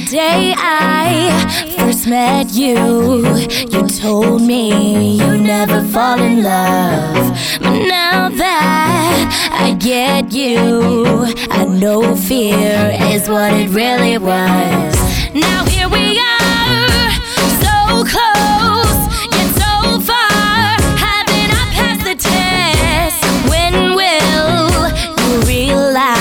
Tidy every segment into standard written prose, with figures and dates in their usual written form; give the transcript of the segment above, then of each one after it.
day I first met you, you told me you never fall in love. But now that I get you, I know fear is what it really was. Now here we are, so close, yet so far. Haven't I passed the test? When will you realize?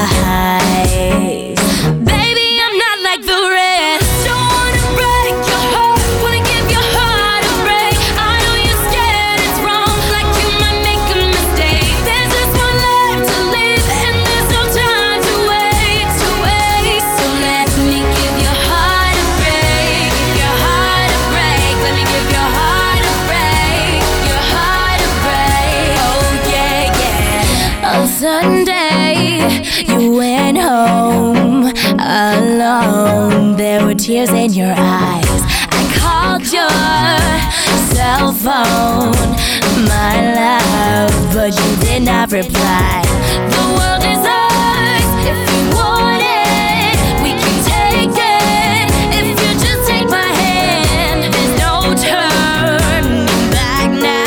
Sunday, you went home alone. There were tears in your eyes. I called your cell phone, my love, but you did not reply. The world is ours. If you want it, we can take it. If you just take my hand, there's no turning back now.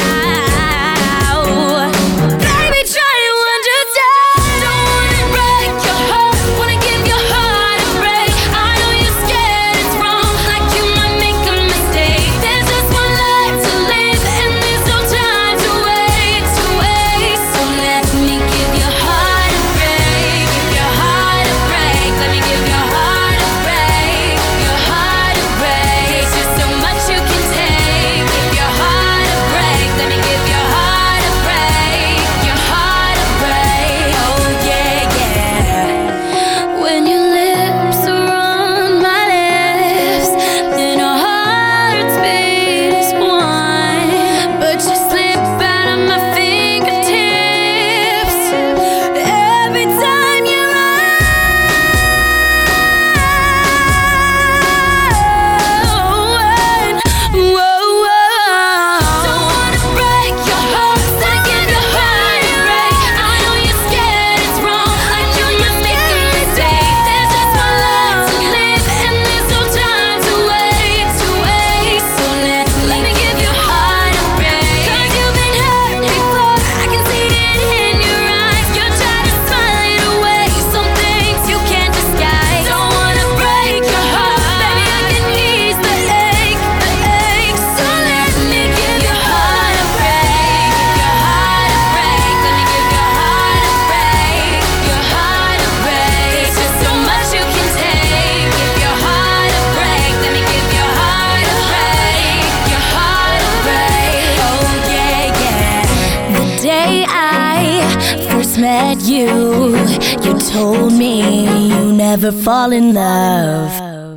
Met you, you told me you never fall in love.